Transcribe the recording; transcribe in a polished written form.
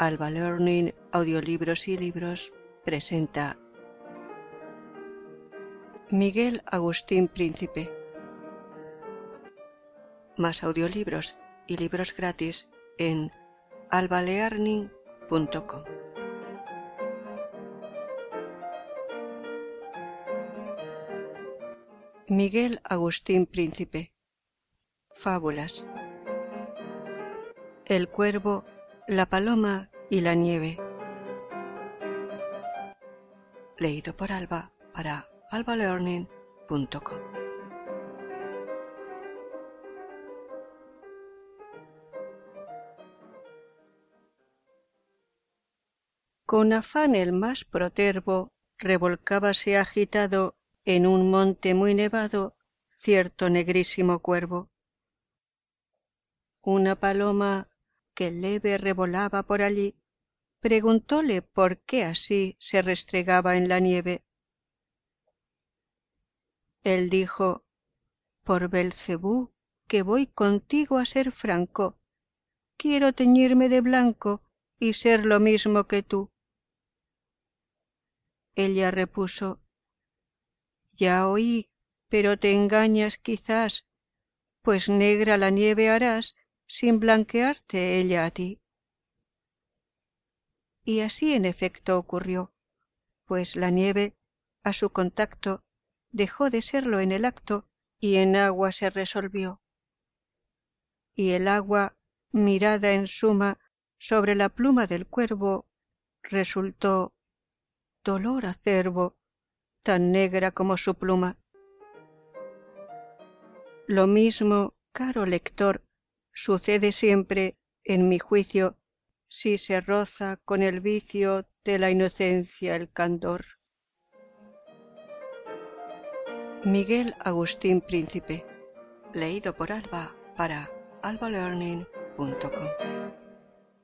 Alba Learning Audiolibros y Libros presenta Miguel Agustín Príncipe. Más audiolibros y libros gratis en albalearning.com. Miguel Agustín Príncipe. Fábulas. El cuervo, la paloma y la nieve. Leído por Alba para albalearning.com. Con afán el más protervo revolcábase agitado en un monte muy nevado cierto negrísimo cuervo. Una paloma que leve revolaba por allí preguntóle por qué así se restregaba en la nieve. Él dijo: por Belcebú, que voy contigo a ser franco, quiero teñirme de blanco y ser lo mismo que tú. Ella repuso: ya oí, pero te engañas quizás, pues negra la nieve harás sin blanquearte ella a ti. Y así en efecto ocurrió, pues la nieve, a su contacto, dejó de serlo en el acto y en agua se resolvió. Y el agua, mirada en suma sobre la pluma del cuervo, resultó dolor acerbo, tan negra como su pluma. Lo mismo, caro lector, sucede siempre, en mi juicio, si se roza con el vicio de la inocencia el candor. Miguel Agustín Príncipe. Leído por Alba para albalearning.com.